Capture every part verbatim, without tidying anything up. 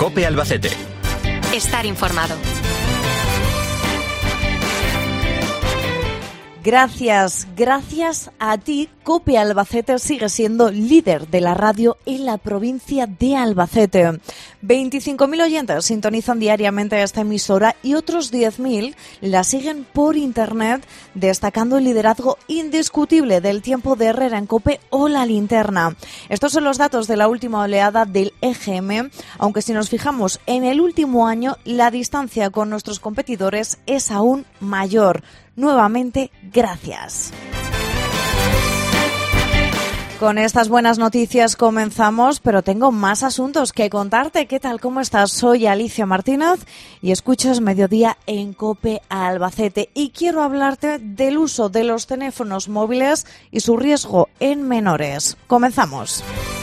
COPE Albacete. Estar informado. Gracias, gracias a ti, COPE Albacete sigue siendo líder de la radio en la provincia de Albacete. veinticinco mil oyentes sintonizan diariamente esta emisora y otros diez mil la siguen por internet, destacando el liderazgo indiscutible del tiempo de Herrera en COPE o La Linterna. Estos son los datos de la última oleada del E G M, aunque si nos fijamos en el último año, la distancia con nuestros competidores es aún mayor. Nuevamente, gracias. Con estas buenas noticias comenzamos, pero tengo más asuntos que contarte. ¿Qué tal? ¿Cómo estás? Soy Alicia Martínez y escuchas Mediodía en COPE Albacete. Y quiero hablarte del uso de los teléfonos móviles y su riesgo en menores. Comenzamos.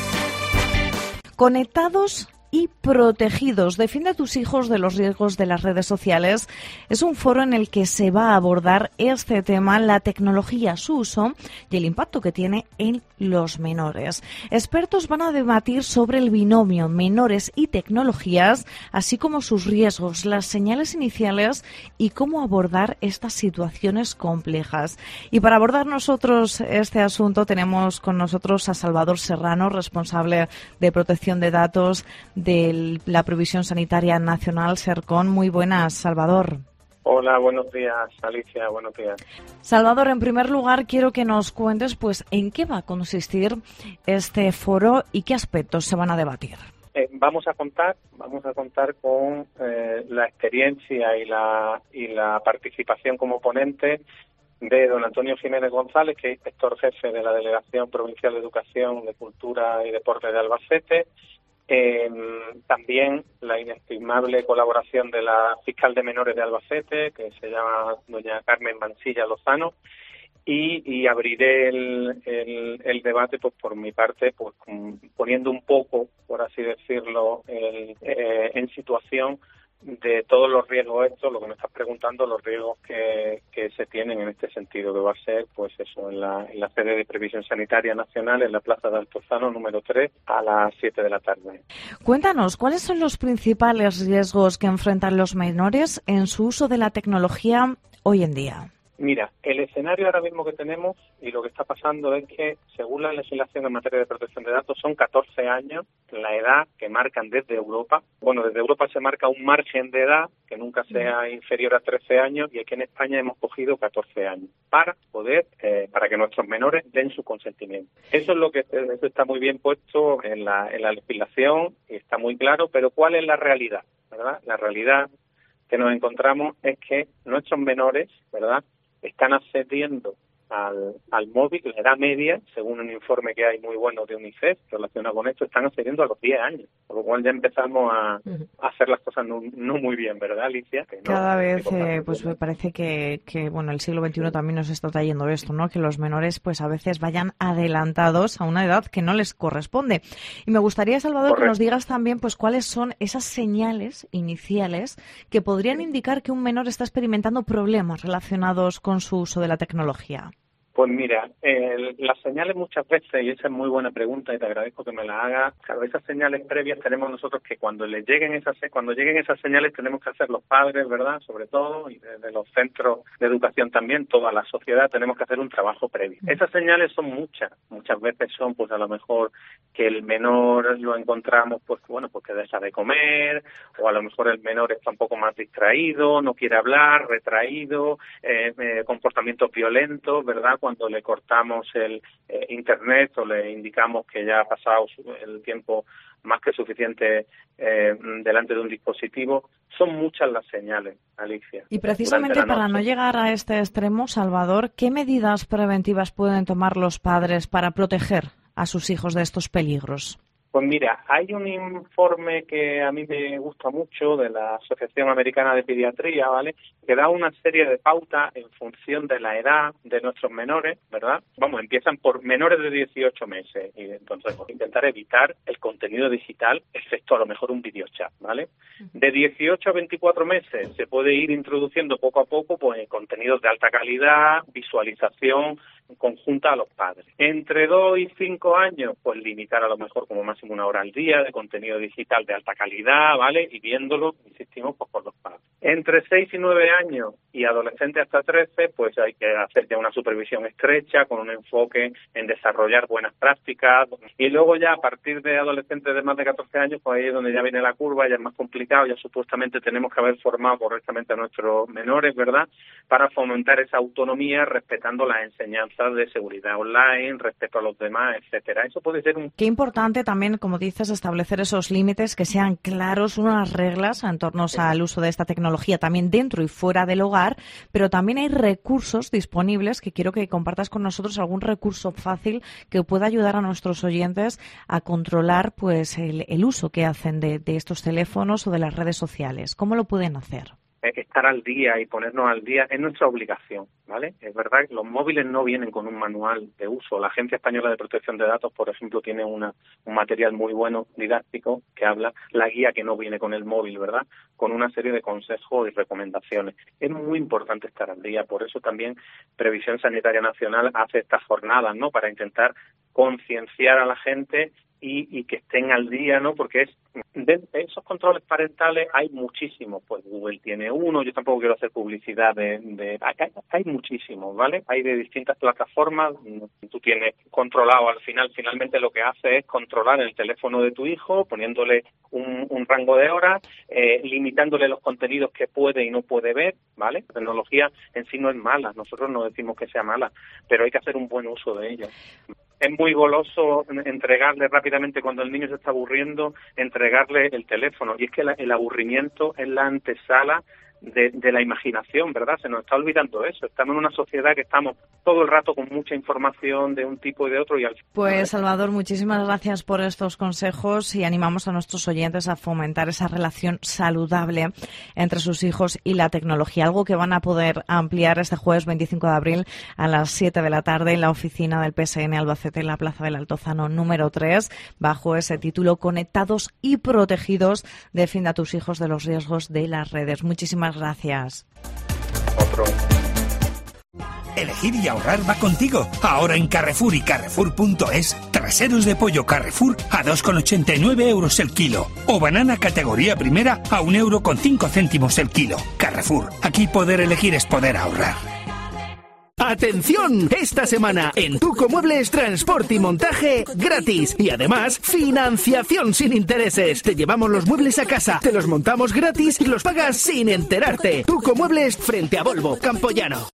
Conectados y protegidos. Defiende a tus hijos de los riesgos de las redes sociales. Es un foro en el que se va a abordar este tema, la tecnología, su uso y el impacto que tiene en los menores. Expertos van a debatir sobre el binomio menores y tecnologías, así como sus riesgos, las señales iniciales y cómo abordar estas situaciones complejas. Y para abordar nosotros este asunto tenemos con nosotros a Salvador Serrano, responsable de protección de datos de la Provisión Sanitaria Nacional, SERCON. Muy buenas, Salvador. Hola, buenos días, Alicia, buenos días. Salvador, en primer lugar, quiero que nos cuentes pues en qué va a consistir este foro y qué aspectos se van a debatir. Eh, vamos a contar, vamos a contar con eh, la experiencia y la y la participación como ponente de don Antonio Jiménez González, que es inspector jefe de la Delegación Provincial de Educación, de Cultura y Deporte de Albacete. Eh, también la inestimable colaboración de la fiscal de menores de Albacete, que se llama doña Carmen Mansilla Lozano, y, y abriré el, el, el debate pues por mi parte pues poniendo un poco, por así decirlo, el, eh, en situación de todos los riesgos estos, lo que me estás preguntando, los riesgos que, que se tienen en este sentido, que va a ser, pues eso, en la, en la sede de Previsión Sanitaria Nacional, en la Plaza de Altozano, número tres, a las siete de la tarde. Cuéntanos, ¿cuáles son los principales riesgos que enfrentan los menores en su uso de la tecnología hoy en día? Mira, el escenario ahora mismo que tenemos y lo que está pasando es que, según la legislación en materia de protección de datos, son catorce años la edad que marcan desde Europa. Bueno, desde Europa se marca un margen de edad que nunca sea inferior a trece años y aquí en España hemos cogido catorce años para poder, eh, para que nuestros menores den su consentimiento. Eso es lo que eso está muy bien puesto en la, en la legislación y está muy claro, pero ¿cuál es la realidad? ¿Verdad? La realidad que nos encontramos es que nuestros menores, ¿verdad?, están accediendo al, al móvil, la edad media, según un informe que hay muy bueno de UNICEF relacionado con esto, están accediendo a los diez años, por lo cual ya empezamos a, a hacer las cosas no, no muy bien, ¿verdad, Alicia? Que no, Cada vez, eh, pues me parece que, que bueno, el siglo veintiuno también nos está trayendo esto, ¿no? Que los menores, pues a veces vayan adelantados a una edad que no les corresponde. Y me gustaría, Salvador, Correcto. que nos digas también, pues cuáles son esas señales iniciales que podrían indicar que un menor está experimentando problemas relacionados con su uso de la tecnología. Pues mira, eh, las señales muchas veces, y esa es muy buena pregunta y te agradezco que me la hagas, claro, esas señales previas tenemos nosotros que cuando les lleguen esas cuando lleguen esas señales tenemos que hacer los padres, ¿verdad?, sobre todo, y desde los centros de educación también, toda la sociedad, tenemos que hacer un trabajo previo. Esas señales son muchas, muchas veces son pues a lo mejor que el menor lo encontramos pues bueno, pues que deja de comer, o a lo mejor el menor está un poco más distraído, no quiere hablar, retraído, eh, eh, comportamientos violentos, ¿verdad?, cuando le cortamos el eh, internet o le indicamos que ya ha pasado el tiempo más que suficiente eh, delante de un dispositivo. Son muchas las señales, Alicia. Y precisamente para no llegar a este extremo, Salvador, ¿qué medidas preventivas pueden tomar los padres para proteger a sus hijos de estos peligros? Pues mira, hay un informe que a mí me gusta mucho de la Asociación Americana de Pediatría, ¿vale?, que da una serie de pautas en función de la edad de nuestros menores, ¿verdad? Vamos, empiezan por menores de dieciocho meses y entonces pues, intentar evitar el contenido digital, excepto a lo mejor un videochat, ¿vale? De dieciocho a veinticuatro meses se puede ir introduciendo poco a poco pues contenidos de alta calidad, visualización conjunta a los padres. Entre dos y cinco años, pues limitar a lo mejor como máximo una hora al día de contenido digital de alta calidad, ¿vale? Y viéndolo, insistimos, pues por los padres. Entre seis y nueve años y adolescentes hasta trece, pues hay que hacer ya una supervisión estrecha con un enfoque en desarrollar buenas prácticas. Y luego ya a partir de adolescentes de más de catorce años, pues ahí es donde ya viene la curva, ya es más complicado, ya supuestamente tenemos que haber formado correctamente a nuestros menores, ¿verdad?, para fomentar esa autonomía respetando las enseñanzas de seguridad online, respeto a los demás, etcétera. Eso puede ser un... Qué importante también, como dices, establecer esos límites, que sean claros, unas reglas en torno sí. al uso de esta tecnología también dentro y fuera del hogar, pero también hay recursos disponibles que quiero que compartas con nosotros, algún recurso fácil que pueda ayudar a nuestros oyentes a controlar pues el, el uso que hacen de, de estos teléfonos o de las redes sociales. ¿Cómo lo pueden hacer? Estar al día y ponernos al día es nuestra obligación, ¿vale? Es verdad que los móviles no vienen con un manual de uso. La Agencia Española de Protección de Datos, por ejemplo, tiene una, un material muy bueno, didáctico, que habla la guía que no viene con el móvil, ¿verdad?, con una serie de consejos y recomendaciones. Es muy importante estar al día, por eso también Previsión Sanitaria Nacional hace estas jornadas, ¿no?, para intentar concienciar a la gente y, y que estén al día, ¿no?, porque es de esos controles parentales hay muchísimos. Pues Google tiene uno, yo tampoco quiero hacer publicidad de... de hay, hay muchísimos, ¿vale? Hay de distintas plataformas. Tú tienes controlado, al final, finalmente lo que hace es controlar el teléfono de tu hijo, poniéndole un, un rango de horas, eh, limitándole los contenidos que puede y no puede ver, ¿vale? La tecnología en sí no es mala, nosotros no decimos que sea mala, pero hay que hacer un buen uso de ella. Es muy goloso entregarle rápidamente, cuando el niño se está aburriendo, entregarle el teléfono. Y es que la, el aburrimiento es la antesala de, de la imaginación, ¿verdad? Se nos está olvidando eso. Estamos en una sociedad que estamos todo el rato con mucha información de un tipo y de otro. Y al... Pues, Salvador, muchísimas gracias por estos consejos y animamos a nuestros oyentes a fomentar esa relación saludable entre sus hijos y la tecnología, algo que van a poder ampliar este jueves veinticinco de abril a las siete de la tarde en la oficina del P S N Albacete, en la Plaza del Altozano número tres, bajo ese título Conectados y Protegidos, defiende a tus hijos de los riesgos de las redes. Muchísimas gracias. Otro. Elegir y ahorrar va contigo. Ahora en Carrefour y Carrefour punto es, traseros de pollo Carrefour a dos con ochenta y nueve euros el kilo. O banana categoría primera a un euro con cinco céntimos el kilo. Carrefour, aquí poder elegir es poder ahorrar. ¡Atención! Esta semana en Tuco Muebles, transporte y montaje gratis. Y además, financiación sin intereses. Te llevamos los muebles a casa, te los montamos gratis y los pagas sin enterarte. Tuco Muebles, frente a Volvo, Campoyano.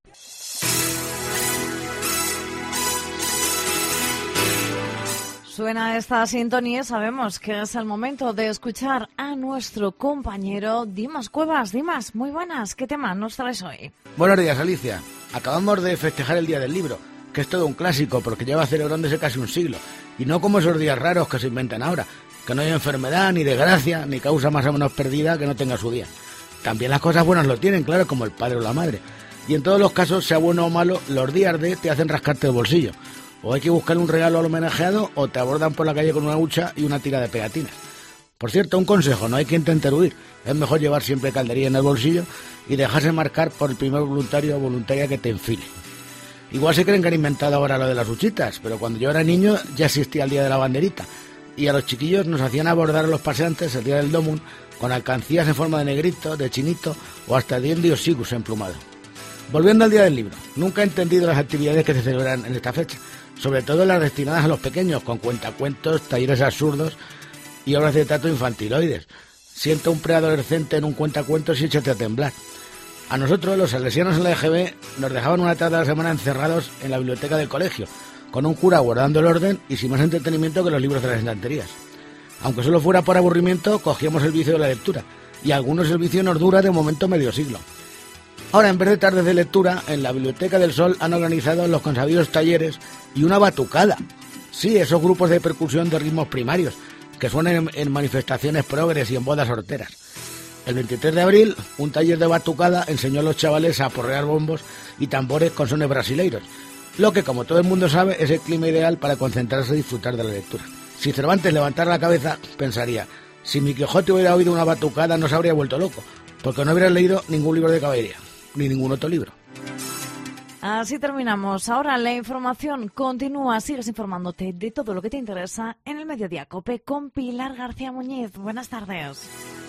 Suena esta sintonía, sabemos que es el momento de escuchar a nuestro compañero Dimas Cuevas. Dimas, muy buenas, ¿qué tema nos traes hoy? Buenos días, Alicia. Acabamos de festejar el Día del Libro, que es todo un clásico porque lleva celebrándose casi un siglo, y no como esos días raros que se inventan ahora, que no hay enfermedad, ni desgracia, ni causa más o menos perdida que no tenga su día. También las cosas buenas lo tienen, claro, como el padre o la madre, y en todos los casos, sea bueno o malo, los días de te hacen rascarte el bolsillo. O hay que buscar un regalo al homenajeado o te abordan por la calle con una hucha y una tira de pegatinas. Por cierto, un consejo, no hay que intentar huir. Es mejor llevar siempre caldería en el bolsillo y dejarse marcar por el primer voluntario o voluntaria que te enfile. Igual se creen que han inventado ahora lo de las huchitas, pero cuando yo era niño ya existía el día de la banderita. Y a los chiquillos nos hacían abordar a los paseantes el día del Domun con alcancías en forma de negrito, de chinito o hasta de indio sigus emplumado. Volviendo al Día del Libro, nunca he entendido las actividades que se celebran en esta fecha, sobre todo las destinadas a los pequeños, con cuentacuentos, talleres absurdos y obras de teatro infantiloides. Siento un preadolescente en un cuentacuentos y échate a temblar. A nosotros, los salesianos en la E G B, nos dejaban una tarde a la semana encerrados en la biblioteca del colegio, con un cura guardando el orden y sin más entretenimiento que los libros de las estanterías. Aunque solo fuera por aburrimiento, cogíamos el vicio de la lectura, y a algunos el vicio nos dura de momento medio siglo. Ahora, en vez de tardes de lectura, en la Biblioteca del Sol han organizado los consabidos talleres y una batucada. Sí, esos grupos de percusión de ritmos primarios, que suenan en, en manifestaciones progres y en bodas horteras. El veintitrés de abril, un taller de batucada enseñó a los chavales a aporrear bombos y tambores con sones brasileiros, lo que, como todo el mundo sabe, es el clima ideal para concentrarse y disfrutar de la lectura. Si Cervantes levantara la cabeza, pensaría, si mi Quijote hubiera oído una batucada no se habría vuelto loco, porque no hubiera leído ningún libro de caballería, ni ningún otro libro. Así terminamos. Ahora la información continúa. Sigues informándote de todo lo que te interesa en el Mediodía COPE con Pilar García Muñiz. Buenas tardes.